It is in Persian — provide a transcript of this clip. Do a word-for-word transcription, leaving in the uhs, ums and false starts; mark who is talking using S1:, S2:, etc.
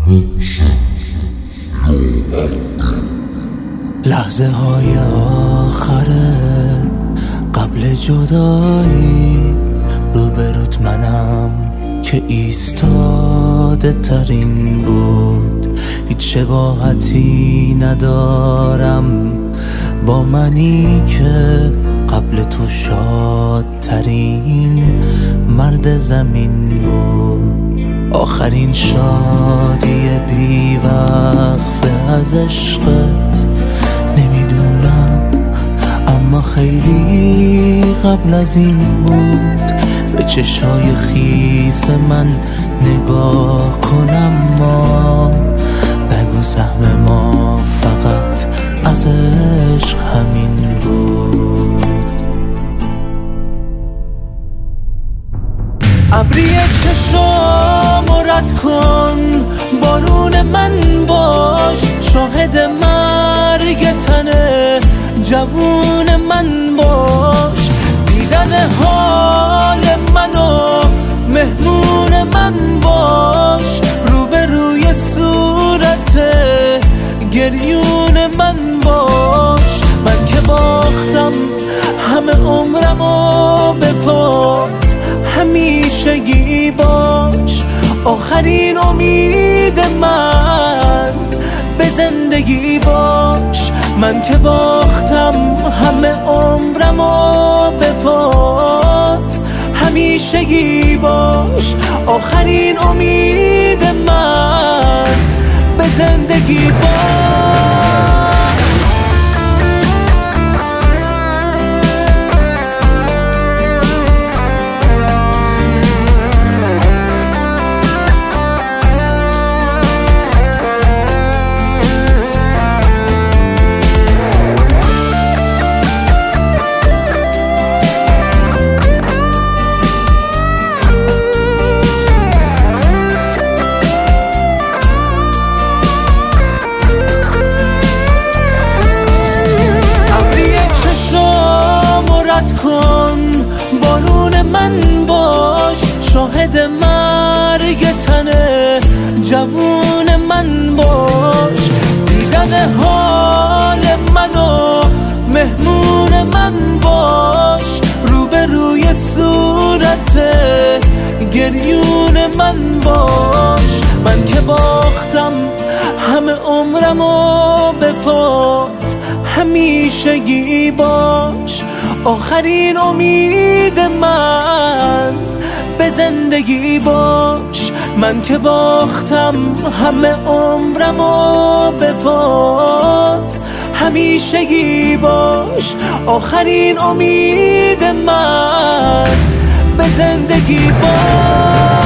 S1: لحظه های آخره قبل جدایی روبروت منم که ایستاده ترین بود. هیچ شباهتی ندارم با منی که قبل تو شادترین مرد زمین بود. آخرین شادی بی وقفه از عشقت نمیدونم، اما خیلی قبل از این بود. به چشای خیس من نگاه کنم، ما نگو سهم ما فقط از عشق همین بود. ابری چشامو رد کن، بارون من باش، شاهد مرگ تنه جوون من باش. دیدن حال منو مهمون من باش، روبروی صورت گریون من باش. من که باختم همه عمرمو به پات، همیشگی باش، آخرین امید من به زندگی باش. من که باختم همه عمرمو به پات، همیشگی باش، آخرین امید من به زندگی باش. بارون من باش، شاهد مرگ تنه جوون من باش. دیدن حال منو مهمون من باش، روبروی صورت گریون من باش. من که باختم همه عمرمو به پات، همیشگی باش، آخرین امید من به زندگی باش. من که باختم همه عمرمو به پات، همیشگی باش، آخرین امید من به زندگی باش.